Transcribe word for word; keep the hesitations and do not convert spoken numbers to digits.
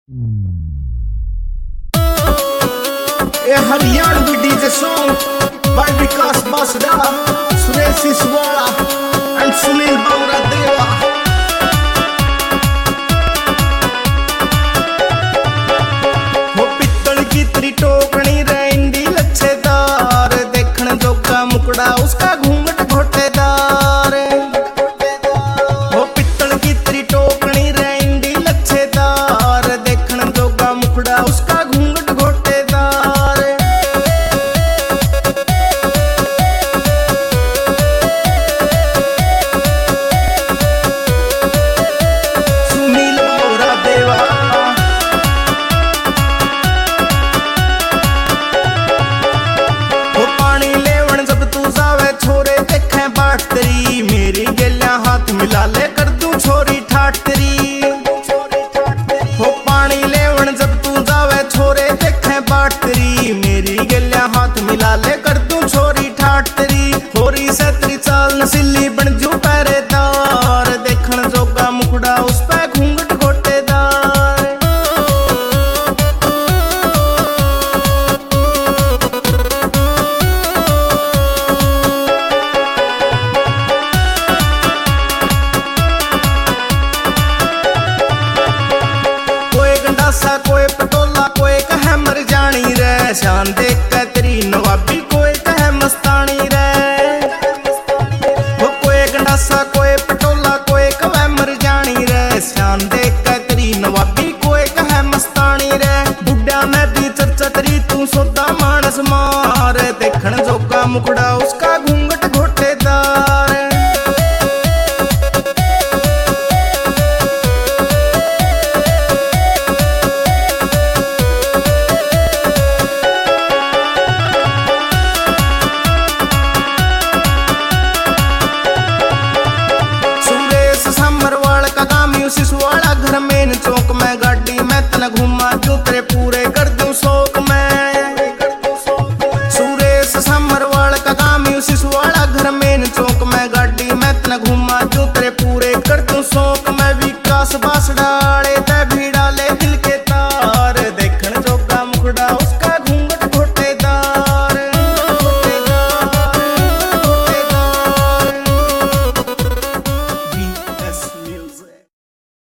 A Haryanvi DJ song by Vikas Basra, Suresh Siswada and Sunil Bawra Deva. वो पित्तल की तेरी टोकनी रे इंडी लच्छेदार, देखण जोगा मुकड़ा उसका घूंघट घोटेदार। वो पित्तल की तेरी टोकनी रे इंडी लच्छेदार, देखण जोगा मुकड़ा उसका घूंघट घोटेदार। सुनील बावरा देवा। वो पानी लेवण जब तू जावे छोरे देखे बाट तेरी, मेरी गेल्या हाथ मिला ले कर तू छोरी ठाट तेरी। वो पानी लेवण जब तू जावे छोरे देखे बाट तेरी, मेरी गेल्या हाथ मिला ले कर तू छोरी ठाट तेरी। होरी से तेरी चाल नसीली बन जू पहरेदार, देखण जोगा मुकड़ा उस पे घूंघट घोटेदार। कोई गंडासा कोई पटोला कोई कहे मर जानी रे, शान देख के तेरी नवाबी कोई कहे मस्तानी रे। वो कोई गंडासा कोई पटोला कोई कहे मर जानी रे, शान देख के तेरी नवाबी कोई कहे मस्तानी रे। बुढ़ा में भी चर्चा तेरी तू सोदा मानस मार, देखण जोगा मुकड़ा उसका घूंघट घोटेदार। सुरेश समरवाल का काम सिसवाड़ा घर में